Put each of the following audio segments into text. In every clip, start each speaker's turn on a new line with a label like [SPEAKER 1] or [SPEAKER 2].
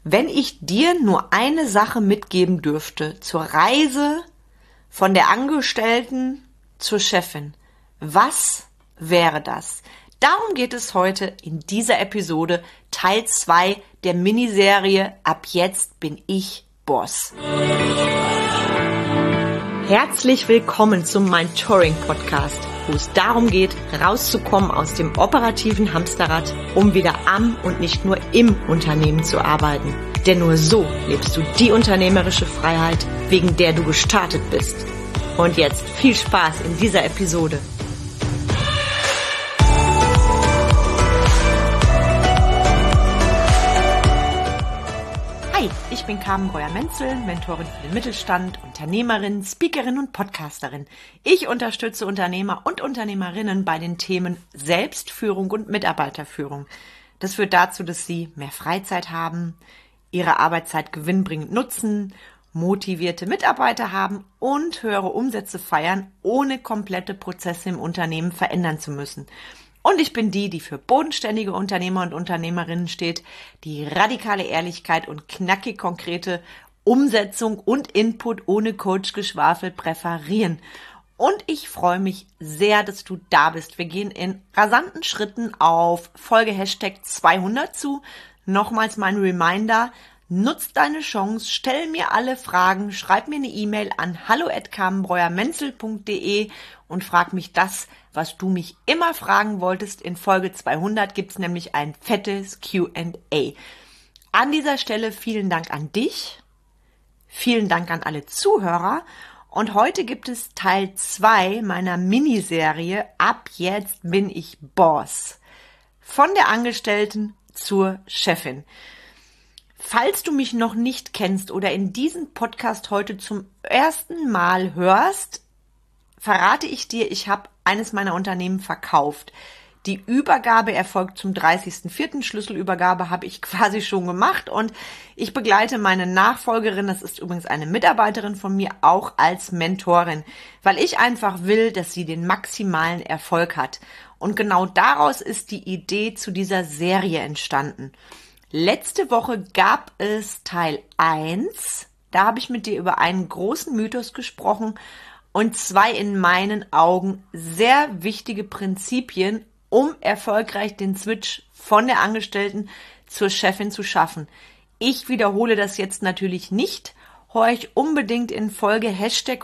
[SPEAKER 1] Wenn ich dir nur eine Sache mitgeben dürfte zur Reise von der Angestellten zur Chefin, was wäre das? Darum geht es heute in dieser Episode, Teil 2 der Miniserie Ab jetzt bin ich Boss. Herzlich willkommen zum Mentoring-Podcast, wo es darum geht, rauszukommen aus dem operativen Hamsterrad, um wieder am und nicht nur im Unternehmen zu arbeiten. Denn nur so lebst du die unternehmerische Freiheit, wegen der du gestartet bist. Und jetzt viel Spaß in dieser Episode. Hi, ich bin Carmen Breuer-Menzel, Mentorin für den Mittelstand, Unternehmerin, Speakerin und Podcasterin. Ich unterstütze Unternehmer und Unternehmerinnen bei den Themen Selbstführung und Mitarbeiterführung. Das führt dazu, dass sie mehr Freizeit haben, ihre Arbeitszeit gewinnbringend nutzen, motivierte Mitarbeiter haben und höhere Umsätze feiern, ohne komplette Prozesse im Unternehmen verändern zu müssen. Und ich bin die für bodenständige Unternehmer und Unternehmerinnen steht, die radikale Ehrlichkeit und knackig konkrete Umsetzung und Input ohne Coach-Geschwafel präferieren. Und ich freue mich sehr, dass du da bist. Wir gehen in rasanten Schritten auf Folge Hashtag 200 zu. Nochmals mein Reminder, nutz deine Chance, stell mir alle Fragen, schreib mir eine E-Mail an hallo@carmenbreuermenzel.de und frag mich das, was du mich immer fragen wolltest. In Folge 200 gibt's nämlich ein fettes Q&A. An dieser Stelle vielen Dank an dich, vielen Dank an alle Zuhörer und heute gibt es Teil 2 meiner Miniserie Ab jetzt bin ich Boss. Von der Angestellten zur Chefin. Falls du mich noch nicht kennst oder in diesen Podcast heute zum ersten Mal hörst, verrate ich dir, ich habe eines meiner Unternehmen verkauft. Die Übergabe erfolgt zum 30.04. Schlüsselübergabe habe ich quasi schon gemacht und ich begleite meine Nachfolgerin, das ist übrigens eine Mitarbeiterin von mir, auch als Mentorin, weil ich einfach will, dass sie den maximalen Erfolg hat. Und genau daraus ist die Idee zu dieser Serie entstanden. Letzte Woche gab es Teil 1, da habe ich mit dir über einen großen Mythos gesprochen und 2 in meinen Augen sehr wichtige Prinzipien, um erfolgreich den Switch von der Angestellten zur Chefin zu schaffen. Ich wiederhole das jetzt natürlich nicht, horch unbedingt in Folge Hashtag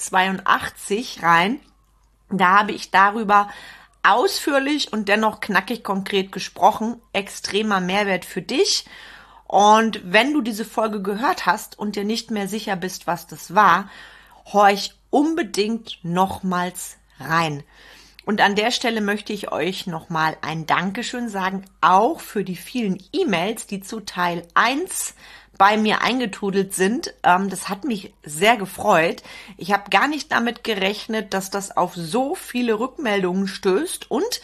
[SPEAKER 1] 182 rein, da habe ich darüber ausführlich und dennoch knackig konkret gesprochen, extremer Mehrwert für dich. Und wenn du diese Folge gehört hast und dir nicht mehr sicher bist, was das war, horch unbedingt nochmals rein. Und an der Stelle möchte ich euch nochmal ein Dankeschön sagen, auch für die vielen E-Mails, die zu Teil 1 bei mir eingetrudelt sind. Das hat mich sehr gefreut. Ich habe gar nicht damit gerechnet, dass das auf so viele Rückmeldungen stößt. Und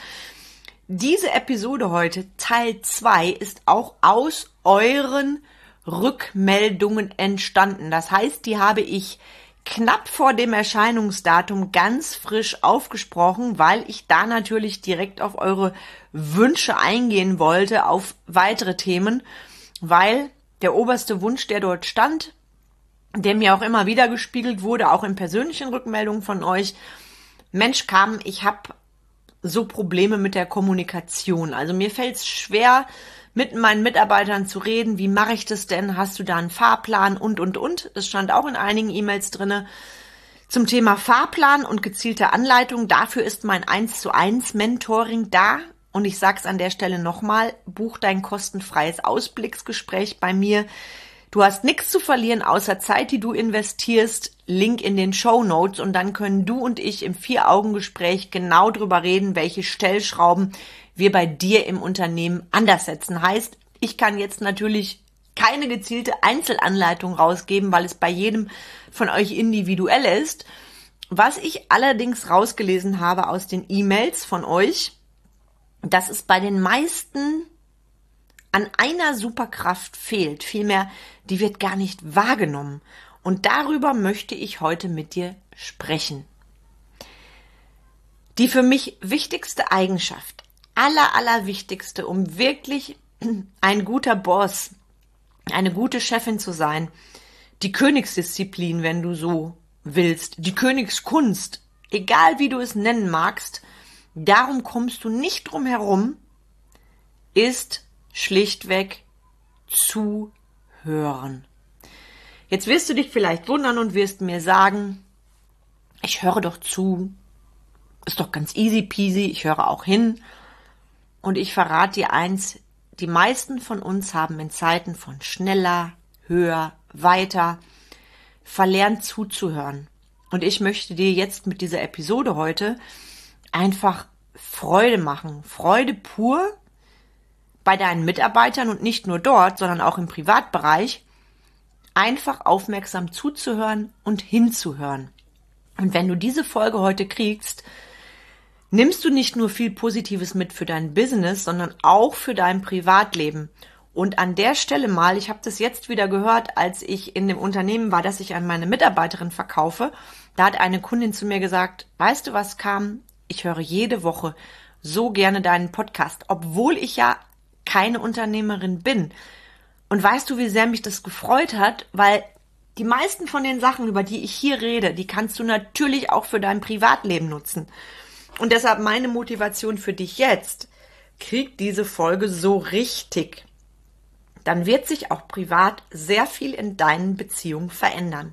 [SPEAKER 1] diese Episode heute, Teil 2, ist auch aus euren Rückmeldungen entstanden. Das heißt, die habe ich knapp vor dem Erscheinungsdatum ganz frisch aufgesprochen, weil ich da natürlich direkt auf eure Wünsche eingehen wollte, auf weitere Themen, weil der oberste Wunsch, der dort stand, der mir auch immer wieder gespiegelt wurde, auch in persönlichen Rückmeldungen von euch, Mensch Carmen, ich habe so Probleme mit der Kommunikation. Also mir fällt es schwer, mit meinen Mitarbeitern zu reden. Wie mache ich das denn? Hast du da einen Fahrplan? Und. Das stand auch in einigen E-Mails drinne. Zum Thema Fahrplan und gezielte Anleitung, dafür ist mein 1:1 Mentoring da. Und ich sag's an der Stelle nochmal, buch dein kostenfreies Ausblicksgespräch bei mir. Du hast nichts zu verlieren, außer Zeit, die du investierst. Link in den Shownotes und dann können du und ich im 4-Augen-Gespräch genau drüber reden, welche Stellschrauben wir bei dir im Unternehmen anders setzen. Heißt, ich kann jetzt natürlich keine gezielte Einzelanleitung rausgeben, weil es bei jedem von euch individuell ist. Was ich allerdings rausgelesen habe aus den E-Mails von euch, dass es bei den meisten an einer Superkraft fehlt. Vielmehr, die wird gar nicht wahrgenommen. Und darüber möchte ich heute mit dir sprechen. Die für mich wichtigste Eigenschaft, allerwichtigste, um wirklich ein guter Boss eine gute Chefin zu sein, die Königsdisziplin, wenn du so willst, die Königskunst, egal wie du es nennen magst, darum kommst du nicht drum herum, ist schlichtweg zuhören. Jetzt wirst du dich vielleicht wundern und wirst mir sagen, ich höre doch zu, ist doch ganz easy peasy, ich höre auch hin. Und ich verrate dir eins, die meisten von uns haben in Zeiten von schneller, höher, weiter verlernt zuzuhören. Und ich möchte dir jetzt mit dieser Episode heute einfach Freude machen, Freude pur bei deinen Mitarbeitern und nicht nur dort, sondern auch im Privatbereich, einfach aufmerksam zuzuhören und hinzuhören. Und wenn du diese Folge heute kriegst, nimmst du nicht nur viel Positives mit für dein Business, sondern auch für dein Privatleben. Und an der Stelle mal, ich habe das jetzt wieder gehört, als ich in dem Unternehmen war, das ich an meine Mitarbeiterin verkaufe, da hat eine Kundin zu mir gesagt, weißt du was, Carmen? Ich höre jede Woche so gerne deinen Podcast, obwohl ich ja keine Unternehmerin bin. Und weißt du, wie sehr mich das gefreut hat? Weil die meisten von den Sachen, über die ich hier rede, die kannst du natürlich auch für dein Privatleben nutzen. Und deshalb meine Motivation für dich jetzt, krieg diese Folge so richtig. Dann wird sich auch privat sehr viel in deinen Beziehungen verändern.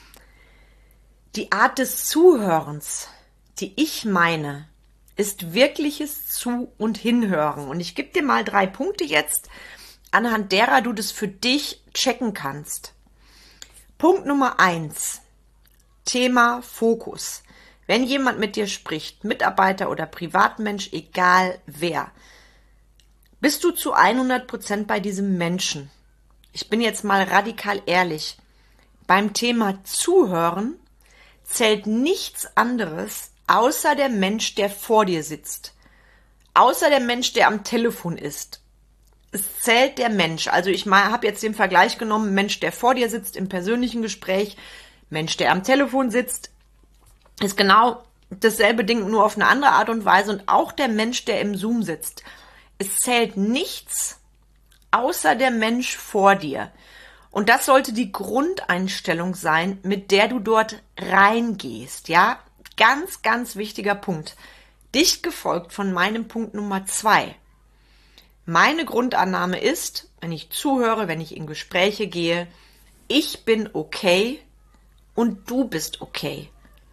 [SPEAKER 1] Die Art des Zuhörens, die ich meine, ist wirkliches Zu- und Hinhören. Und ich gebe dir mal 3 Punkte jetzt, anhand derer du das für dich checken kannst. Punkt Nummer 1, Thema Fokus. Wenn jemand mit dir spricht, Mitarbeiter oder Privatmensch, egal wer, bist du zu 100% bei diesem Menschen. Ich bin jetzt mal radikal ehrlich. Beim Thema Zuhören zählt nichts anderes, außer der Mensch, der vor dir sitzt. Außer der Mensch, der am Telefon ist. Es zählt der Mensch. Also ich habe jetzt den Vergleich genommen, Mensch, der vor dir sitzt im persönlichen Gespräch, Mensch, der am Telefon sitzt, ist genau dasselbe Ding, nur auf eine andere Art und Weise. Und auch der Mensch, der im Zoom sitzt. Es zählt nichts außer der Mensch vor dir. Und das sollte die Grundeinstellung sein, mit der du dort reingehst. Ja, ganz, ganz wichtiger Punkt. Dicht gefolgt von meinem Punkt Nummer 2. Meine Grundannahme ist, wenn ich zuhöre, wenn ich in Gespräche gehe, ich bin okay und du bist okay.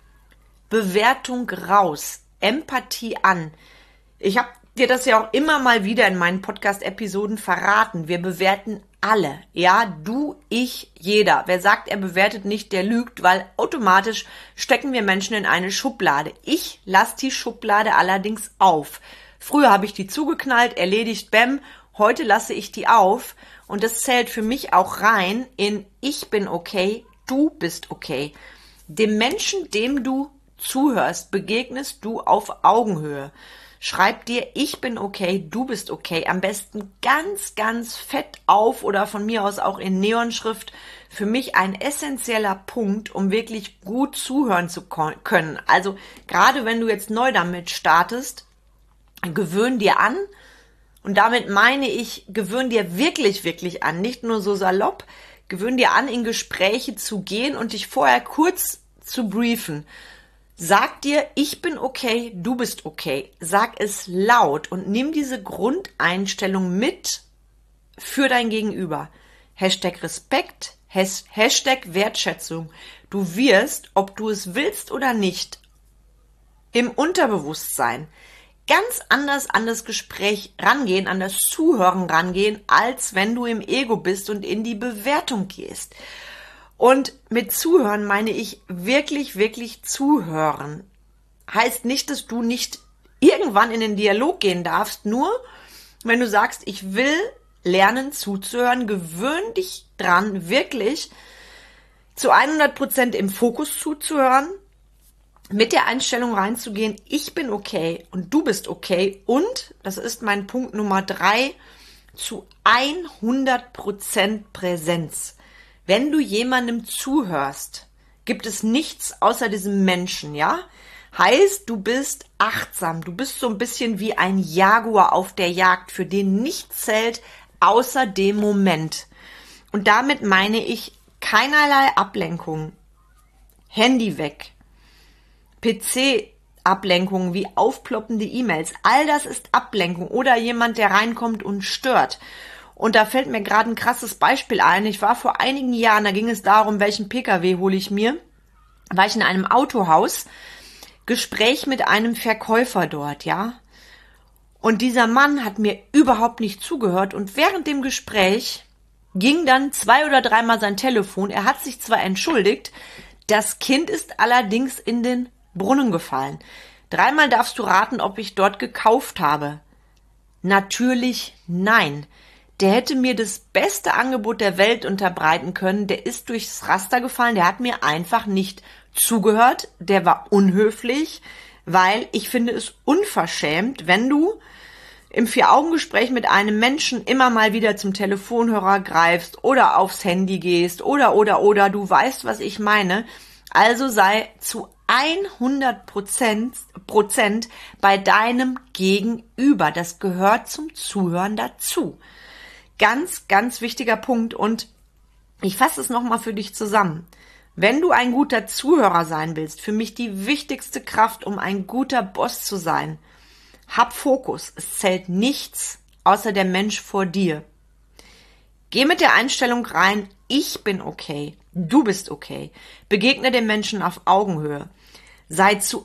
[SPEAKER 1] Bewertung raus, Empathie an. Ich habe dir das ja auch immer mal wieder in meinen Podcast-Episoden verraten. Wir bewerten alle. Ja, du, ich, jeder. Wer sagt, er bewertet nicht, der lügt, weil automatisch stecken wir Menschen in eine Schublade. Ich lasse die Schublade allerdings auf. Früher habe ich die zugeknallt, erledigt, bäm. Heute lasse ich die auf. Und das zählt für mich auch rein in ich bin okay, du bist okay. Dem Menschen, dem du zuhörst, begegnest du auf Augenhöhe. Schreib dir, ich bin okay, du bist okay. Am besten ganz, ganz fett auf oder von mir aus auch in Neonschrift. Für mich ein essentieller Punkt, um wirklich gut zuhören zu können. Also gerade wenn du jetzt neu damit startest, gewöhn dir an. Und damit meine ich, gewöhn dir wirklich, wirklich an. Nicht nur so salopp. Gewöhn dir an, in Gespräche zu gehen und dich vorher kurz zu briefen. Sag dir, ich bin okay, du bist okay. Sag es laut und nimm diese Grundeinstellung mit für dein Gegenüber. Hashtag Respekt, Hashtag Wertschätzung. Du wirst, ob du es willst oder nicht, im Unterbewusstsein ganz anders an das Gespräch rangehen, an das Zuhören rangehen, als wenn du im Ego bist und in die Bewertung gehst. Und mit Zuhören meine ich wirklich, wirklich zuhören. Heißt nicht, dass du nicht irgendwann in den Dialog gehen darfst, nur wenn du sagst, ich will lernen zuzuhören, gewöhn dich dran, wirklich zu 100% im Fokus zuzuhören, mit der Einstellung reinzugehen, ich bin okay und du bist okay und, das ist mein Punkt Nummer 3, zu 100% Präsenz. Wenn du jemandem zuhörst, gibt es nichts außer diesem Menschen, ja? Heißt, du bist achtsam, du bist so ein bisschen wie ein Jaguar auf der Jagd, für den nichts zählt außer dem Moment. Und damit meine ich keinerlei Ablenkung. Handy weg. PC-Ablenkungen wie aufploppende E-Mails. All das ist Ablenkung. Oder jemand, der reinkommt und stört. Und da fällt mir gerade ein krasses Beispiel ein. Ich war vor einigen Jahren, da ging es darum, welchen PKW hole ich mir. War ich in einem Autohaus, Gespräch mit einem Verkäufer dort, ja. Und dieser Mann hat mir überhaupt nicht zugehört. Und während dem Gespräch ging dann 2 oder 3 Mal sein Telefon. Er hat sich zwar entschuldigt, das Kind ist allerdings in den Brunnen gefallen. 3 Mal darfst du raten, ob ich dort gekauft habe. Natürlich nein. Der hätte mir das beste Angebot der Welt unterbreiten können. Der ist durchs Raster gefallen. Der hat mir einfach nicht zugehört. Der war unhöflich, weil ich finde es unverschämt, wenn du im 4-Augen-Gespräch mit einem Menschen immer mal wieder zum Telefonhörer greifst oder aufs Handy gehst oder, du weißt, was ich meine. Also sei zu 100% bei deinem Gegenüber. Das gehört zum Zuhören dazu. Ganz, ganz wichtiger Punkt und ich fasse es nochmal für dich zusammen. Wenn du ein guter Zuhörer sein willst, für mich die wichtigste Kraft, um ein guter Boss zu sein, hab Fokus. Es zählt nichts außer der Mensch vor dir. Geh mit der Einstellung rein, ich bin okay, du bist okay. Begegne den Menschen auf Augenhöhe. Sei zu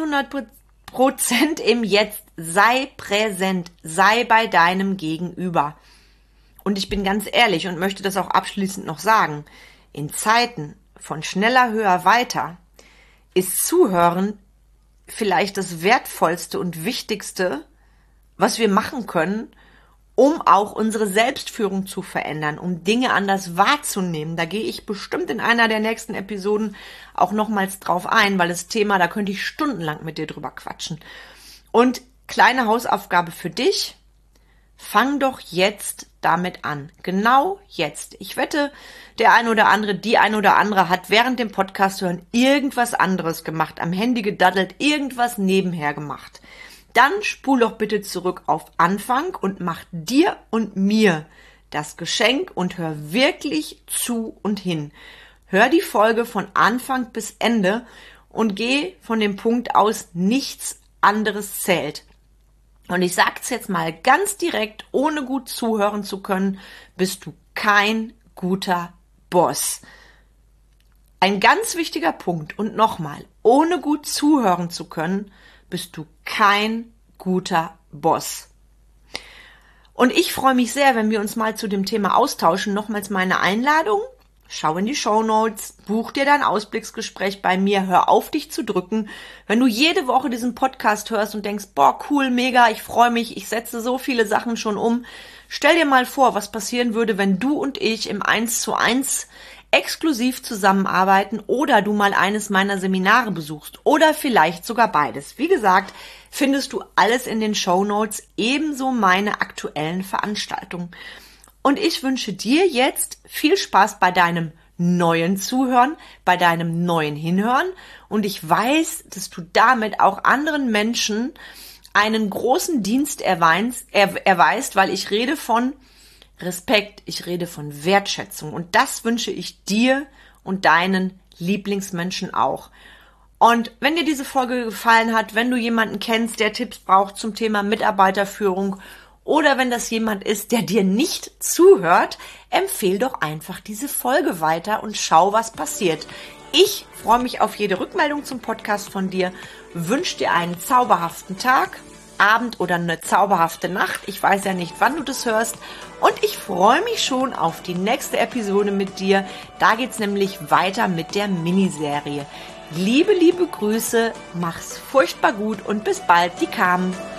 [SPEAKER 1] 100% im Jetzt, sei präsent, sei bei deinem Gegenüber. Und ich bin ganz ehrlich und möchte das auch abschließend noch sagen, in Zeiten von schneller, höher, weiter ist Zuhören vielleicht das Wertvollste und Wichtigste, was wir machen können, um auch unsere Selbstführung zu verändern, um Dinge anders wahrzunehmen. Da gehe ich bestimmt in einer der nächsten Episoden auch nochmals drauf ein, weil das Thema, da könnte ich stundenlang mit dir drüber quatschen. Und kleine Hausaufgabe für dich, fang doch jetzt damit an. Genau jetzt. Ich wette, der ein oder andere, die ein oder andere hat während dem Podcast hören irgendwas anderes gemacht, am Handy gedaddelt, irgendwas nebenher gemacht. Dann spul doch bitte zurück auf Anfang und mach dir und mir das Geschenk und hör wirklich zu und hin. Hör die Folge von Anfang bis Ende und geh von dem Punkt aus, nichts anderes zählt. Und ich sag's jetzt mal ganz direkt, ohne gut zuhören zu können, bist du kein guter Boss. Ein ganz wichtiger Punkt und nochmal, ohne gut zuhören zu können, bist du kein guter Boss. Und ich freue mich sehr, wenn wir uns mal zu dem Thema austauschen. Nochmals meine Einladung. Schau in die Shownotes, buch dir dein Ausblicksgespräch bei mir, hör auf, dich zu drücken. Wenn du jede Woche diesen Podcast hörst und denkst, boah, cool, mega, ich freue mich, ich setze so viele Sachen schon um. Stell dir mal vor, was passieren würde, wenn du und ich im 1:1 exklusiv zusammenarbeiten oder du mal eines meiner Seminare besuchst oder vielleicht sogar beides. Wie gesagt, findest du alles in den Shownotes, ebenso meine aktuellen Veranstaltungen. Und ich wünsche dir jetzt viel Spaß bei deinem neuen Zuhören, bei deinem neuen Hinhören. Und ich weiß, dass du damit auch anderen Menschen einen großen Dienst erweist, weil ich rede von Respekt, ich rede von Wertschätzung. Und das wünsche ich dir und deinen Lieblingsmenschen auch. Und wenn dir diese Folge gefallen hat, wenn du jemanden kennst, der Tipps braucht zum Thema Mitarbeiterführung, oder wenn das jemand ist, der dir nicht zuhört, empfehl doch einfach diese Folge weiter und schau, was passiert. Ich freue mich auf jede Rückmeldung zum Podcast von dir, wünsche dir einen zauberhaften Tag, Abend oder eine zauberhafte Nacht. Ich weiß ja nicht, wann du das hörst. Und ich freue mich schon auf die nächste Episode mit dir. Da geht's nämlich weiter mit der Miniserie. Liebe, liebe Grüße, mach's furchtbar gut und bis bald, die Carmen.